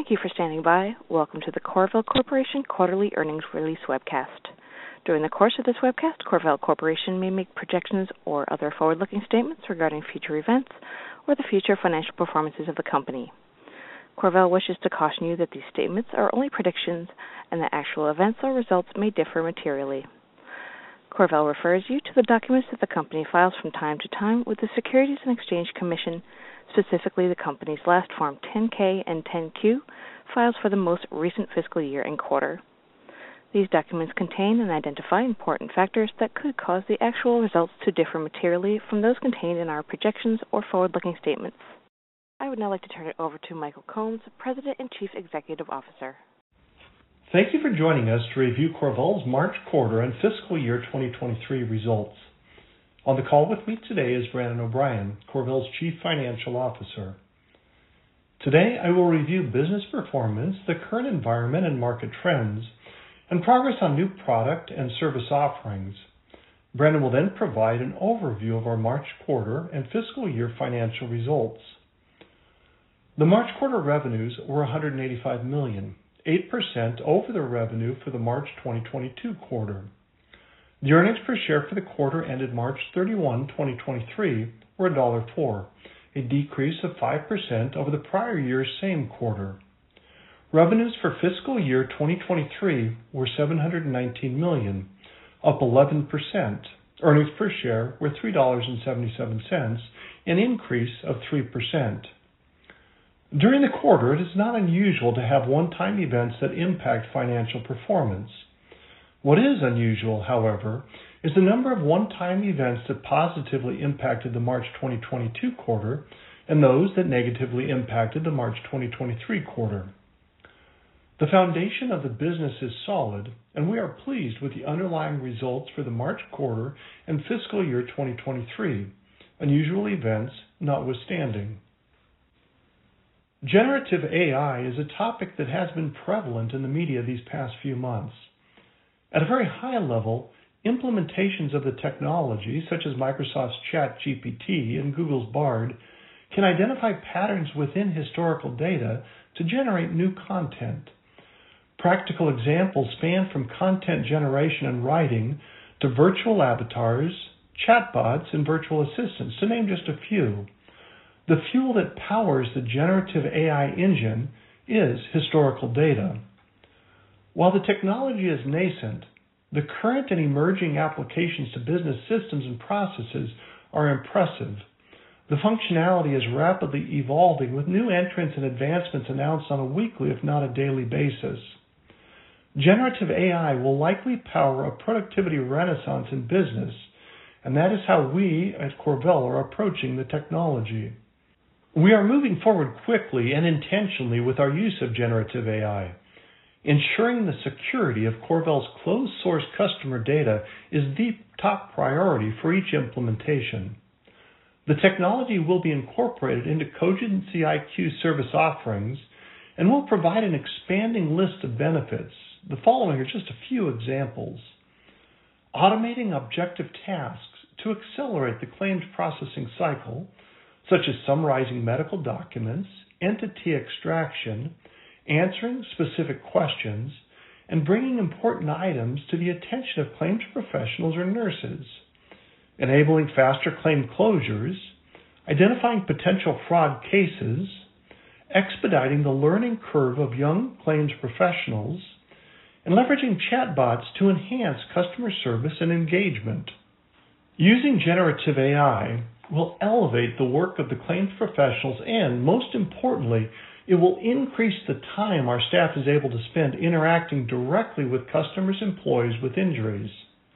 Thank you for standing by. Welcome to the Corvell Corporation Quarterly Earnings Release Webcast. During the course of this webcast, Corvell Corporation may make projections or other forward-looking statements regarding future events or the future financial performances of the company. Corvell wishes to caution you that these statements are only predictions and that actual events or results may differ materially. Corvell refers you to the documents that the company files from time to time with the Securities and Exchange Commission, specifically the company's last Form 10-K and 10-Q files for the most recent fiscal year and quarter. These documents contain and identify important factors that could cause the actual results to differ materially from those contained in our projections or forward-looking statements. I would now like to turn it over to Michael Combs, President and Chief Executive Officer. Thank you for joining us to review Corvell's March quarter and fiscal year 2023 results. On the call with me today is Brandon O'Brien, Corvell's Chief Financial Officer. Today, I will review business performance, the current environment and market trends, and progress on new product and service offerings. Brandon will then provide an overview of our March quarter and fiscal year financial results. The March quarter revenues were $185 million, 8% over the revenue for the March 2022 quarter. The earnings per share for the quarter ended March 31, 2023 were $1.04, a decrease of 5% over the prior year's same quarter. Revenues for fiscal year 2023 were $719 million, up 11%. Earnings per share were $3.77, an increase of 3%. During the quarter, it is not unusual to have one-time events that impact financial performance. What is unusual, however, is the number of one-time events that positively impacted the March 2022 quarter and those that negatively impacted the March 2023 quarter. The foundation of the business is solid, and we are pleased with the underlying results for the March quarter and fiscal year 2023, unusual events notwithstanding. Generative AI is a topic that has been prevalent in the media these past few months. At a very high level, implementations of the technology, such as Microsoft's ChatGPT and Google's Bard, can identify patterns within historical data to generate new content. Practical examples span from content generation and writing to virtual avatars, chatbots, and virtual assistants, to name just a few. The fuel that powers the generative AI engine is historical data. While the technology is nascent, the current and emerging applications to business systems and processes are impressive. The functionality is rapidly evolving, with new entrants and advancements announced on a weekly, if not a daily basis. Generative AI will likely power a productivity renaissance in business, and that is how we at Corvell are approaching the technology. We are moving forward quickly and intentionally with our use of generative AI. Ensuring the security of Corvell's closed-source customer data is the top priority for each implementation. The technology will be incorporated into Cogency IQ service offerings and will provide an expanding list of benefits. The following are just a few examples. Automating objective tasks to accelerate the claims processing cycle, such as summarizing medical documents, entity extraction, answering specific questions, and bringing important items to the attention of claims professionals or nurses. Enabling faster claim closures, identifying potential fraud cases, expediting the learning curve of young claims professionals, and leveraging chatbots to enhance customer service and engagement. Using generative AI will elevate the work of the claims professionals and, most importantly, it will increase the time our staff is able to spend interacting directly with customers' employees with injuries.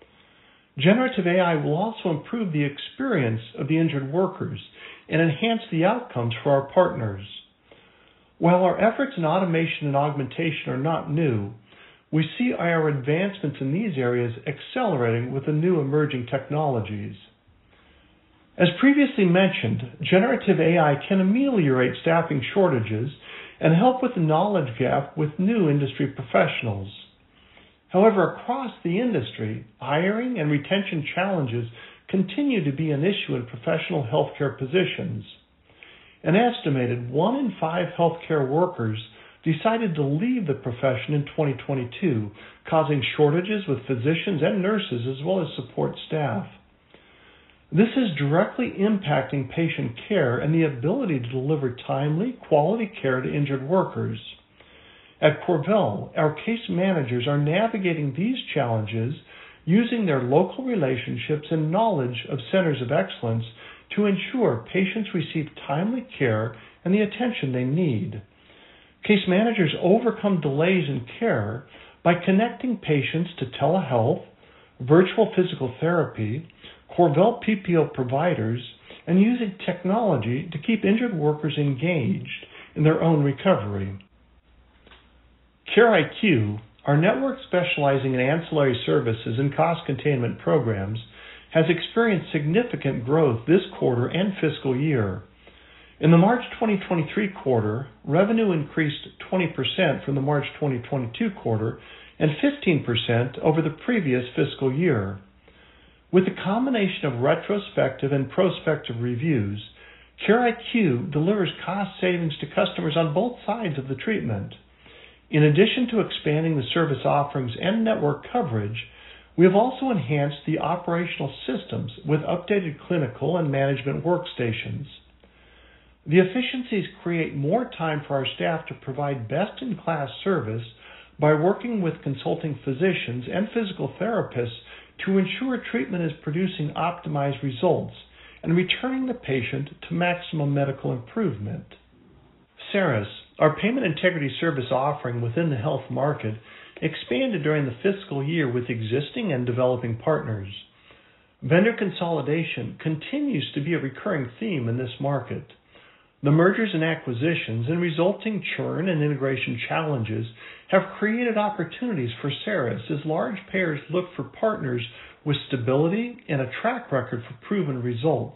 Generative AI will also improve the experience of the injured workers and enhance the outcomes for our partners. While our efforts in automation and augmentation are not new, we see our advancements in these areas accelerating with the new emerging technologies. As previously mentioned, generative AI can ameliorate staffing shortages and help with the knowledge gap with new industry professionals. However, across the industry, hiring and retention challenges continue to be an issue in professional healthcare positions. An estimated 1 in 5 healthcare workers decided to leave the profession in 2022, causing shortages with physicians and nurses as well as support staff. This is directly impacting patient care and the ability to deliver timely, quality care to injured workers. At Corvell, our case managers are navigating these challenges using their local relationships and knowledge of centers of excellence to ensure patients receive timely care and the attention they need. Case managers overcome delays in care by connecting patients to telehealth, virtual physical therapy, Corvell PPO providers, and using technology to keep injured workers engaged in their own recovery. CareIQ, our network specializing in ancillary services and cost containment programs, has experienced significant growth this quarter and fiscal year. In the March 2023 quarter, revenue increased 20% from the March 2022 quarter and 15% over the previous fiscal year. With the combination of retrospective and prospective reviews, CareIQ delivers cost savings to customers on both sides of the treatment. In addition to expanding the service offerings and network coverage, we have also enhanced the operational systems with updated clinical and management workstations. The efficiencies create more time for our staff to provide best-in-class service by working with consulting physicians and physical therapists to ensure treatment is producing optimized results and returning the patient to maximum medical improvement. CERIS, our payment integrity service offering within the health market, expanded during the fiscal year with existing and developing partners. Vendor consolidation continues to be a recurring theme in this market. The mergers and acquisitions and resulting churn and integration challenges have created opportunities for CERIS as large payers look for partners with stability and a track record for proven results.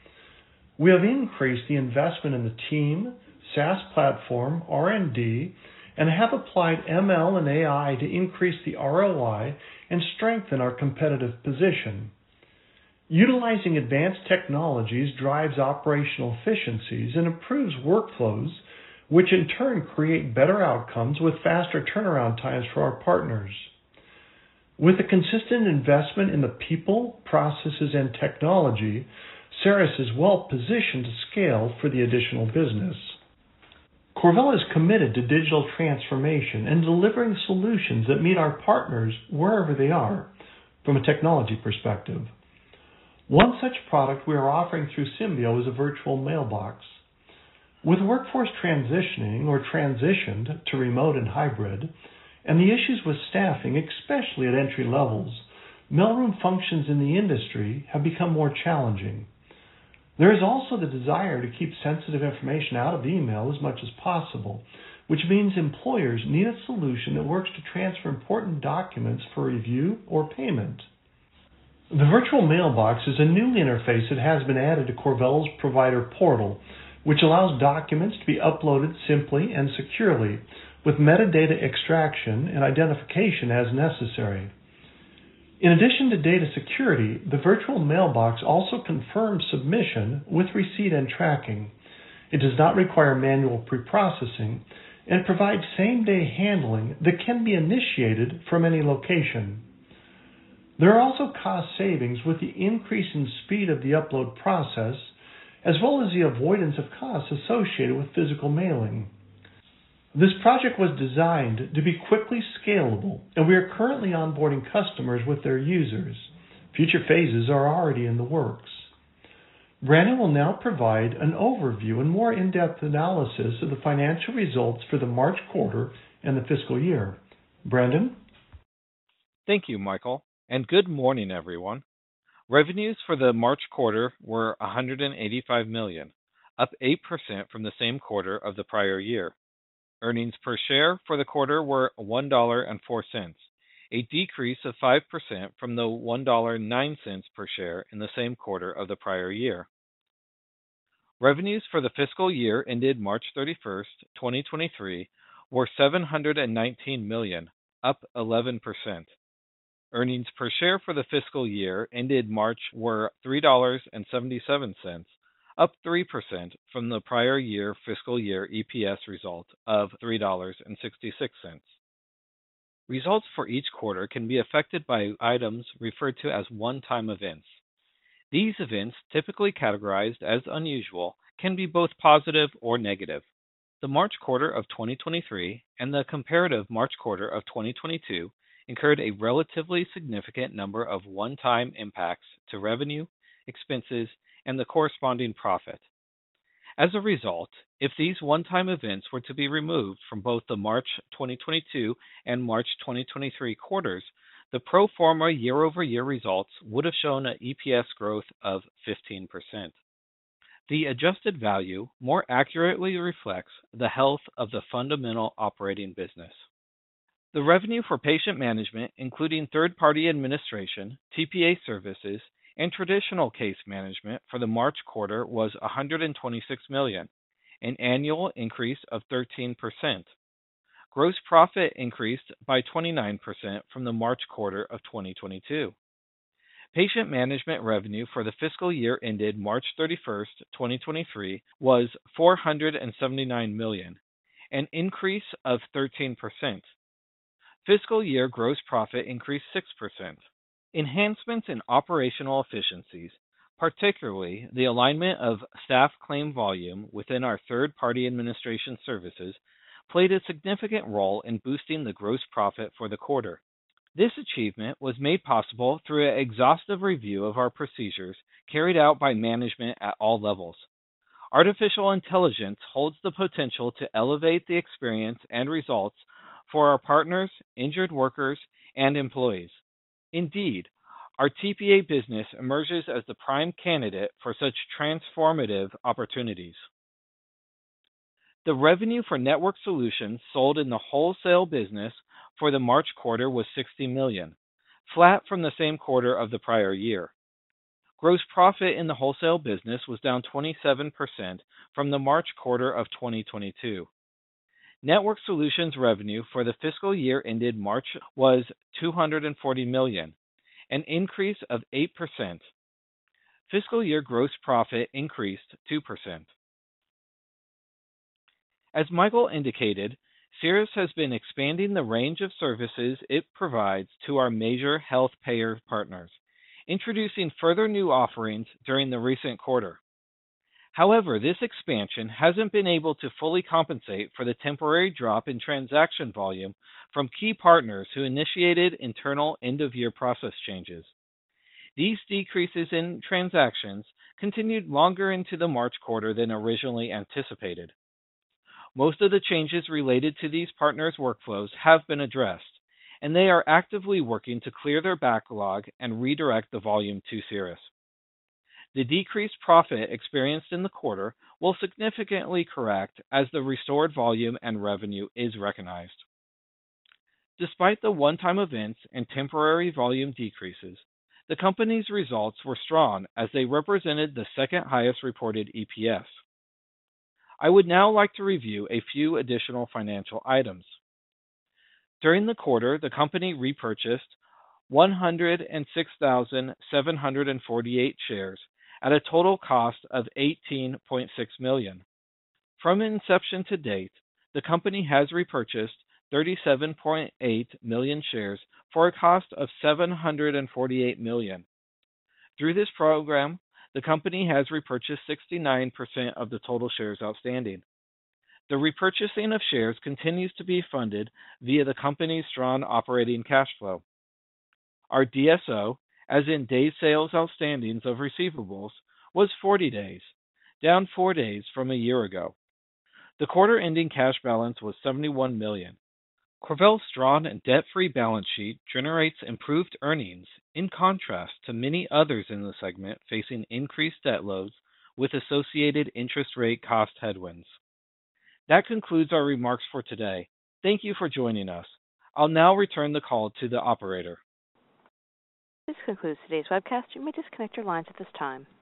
We have increased the investment in the team, SaaS platform, R&D, and have applied ML and AI to increase the ROI and strengthen our competitive position. Utilizing advanced technologies drives operational efficiencies and improves workflows, which in turn create better outcomes with faster turnaround times for our partners. With a consistent investment in the people, processes, and technology, CERIS is well positioned to scale for the additional business. Corvell is committed to digital transformation and delivering solutions that meet our partners wherever they are from a technology perspective. One such product we are offering through Symbio is a virtual mailbox. With workforce transitioning or transitioned to remote and hybrid, and the issues with staffing, especially at entry levels, mailroom functions in the industry have become more challenging. There is also the desire to keep sensitive information out of email as much as possible, which means employers need a solution that works to transfer important documents for review or payment. The virtual mailbox is a new interface that has been added to Corvell's provider portal, which allows documents to be uploaded simply and securely, with metadata extraction and identification as necessary. In addition to data security, the virtual mailbox also confirms submission with receipt and tracking. It does not require manual preprocessing and provides same-day handling that can be initiated from any location. There are also cost savings with the increase in speed of the upload process, as well as the avoidance of costs associated with physical mailing. This project was designed to be quickly scalable, and we are currently onboarding customers with their users. Future phases are already in the works. Brandon will now provide an overview and more in-depth analysis of the financial results for the March quarter and the fiscal year. Brandon? Thank you, Michael, and good morning, everyone. Revenues for the March quarter were $185 million, up 8% from the same quarter of the prior year. Earnings per share for the quarter were $1.04, a decrease of 5% from the $1.09 per share in the same quarter of the prior year. Revenues for the fiscal year ended March 31st, 2023 were $719 million, up 11%. Earnings per share for the fiscal year ended March were $3.77, up 3% from the prior year fiscal year EPS result of $3.66. Results for each quarter can be affected by items referred to as one-time events. These events, typically categorized as unusual, can be both positive or negative. The March quarter of 2023 and the comparative March quarter of 2022 incurred a relatively significant number of one-time impacts to revenue, expenses, and the corresponding profit. As a result, if these one-time events were to be removed from both the March 2022 and March 2023 quarters, the pro forma year-over-year results would have shown an EPS growth of 15%. The adjusted value more accurately reflects the health of the fundamental operating business. The revenue for patient management, including third-party administration, TPA services, and traditional case management for the March quarter was $126 million, an annual increase of 13%. Gross profit increased by 29% from the March quarter of 2022. Patient management revenue for the fiscal year ended March 31st, 2023 was $479 million, an increase of 13%. Fiscal year gross profit increased 6%. Enhancements in operational efficiencies, particularly the alignment of staff claim volume within our third-party administration services, played a significant role in boosting the gross profit for the quarter. This achievement was made possible through an exhaustive review of our procedures carried out by management at all levels. Artificial intelligence holds the potential to elevate the experience and results for our partners, injured workers, and employees. Indeed, our TPA business emerges as the prime candidate for such transformative opportunities. The revenue for network solutions sold in the wholesale business for the March quarter was $60 million, flat from the same quarter of the prior year. Gross profit in the wholesale business was down 27% from the March quarter of 2022. Network solutions revenue for the fiscal year ended March was $240 million, an increase of 8%. Fiscal year gross profit increased 2%. As Michael indicated, Cerus has been expanding the range of services it provides to our major health payer partners, introducing further new offerings during the recent quarter. However, this expansion hasn't been able to fully compensate for the temporary drop in transaction volume from key partners who initiated internal end-of-year process changes. These decreases in transactions continued longer into the March quarter than originally anticipated. Most of the changes related to these partners' workflows have been addressed, and they are actively working to clear their backlog and redirect the volume to Cerus. The decreased profit experienced in the quarter will significantly correct as the restored volume and revenue is recognized. Despite the one-time events and temporary volume decreases, the company's results were strong as they represented the second highest reported EPS. I would now like to review a few additional financial items. During the quarter, the company repurchased 106,748 shares at a total cost of $18.6 million. From inception to date, the company has repurchased 37.8 million shares for a cost of $748 million. Through this program, the company has repurchased 69% of the total shares outstanding. The repurchasing of shares continues to be funded via the company's strong operating cash flow. Our DSO, as in days sales outstandings of receivables, was 40 days, down 4 days from a year ago. The quarter-ending cash balance was $71 million. Corvell's strong and debt-free balance sheet generates improved earnings, in contrast to many others in the segment facing increased debt loads with associated interest rate cost headwinds. That concludes our remarks for today. Thank you for joining us. I'll now return the call to the operator. This concludes today's webcast. You may disconnect your lines at this time.